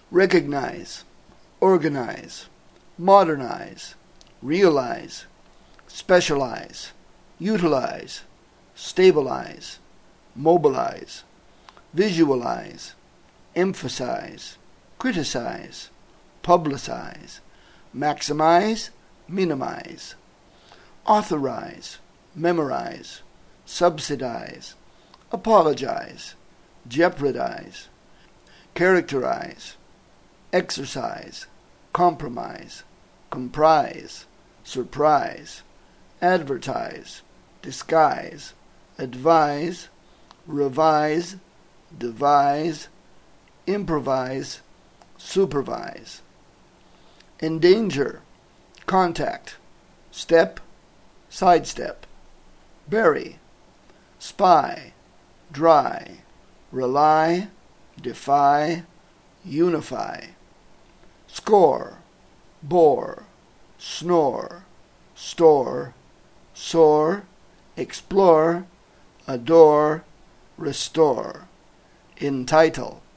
recognize, organize, modernize, realize, specialize, utilize, stabilize, mobilize, visualize, emphasize, criticize, publicize, maximize, minimize, authorize, memorize, subsidize, apologize, jeopardize, characterize, exercise, compromise, comprise, surprise, advertise, disguise, advise, revise, devise, improvise, supervise, endanger, contact, step, sidestep, bury, spy, dry, rely, defy, unify, score, bore, snore, store, soar, explore, adore, restore, entitle,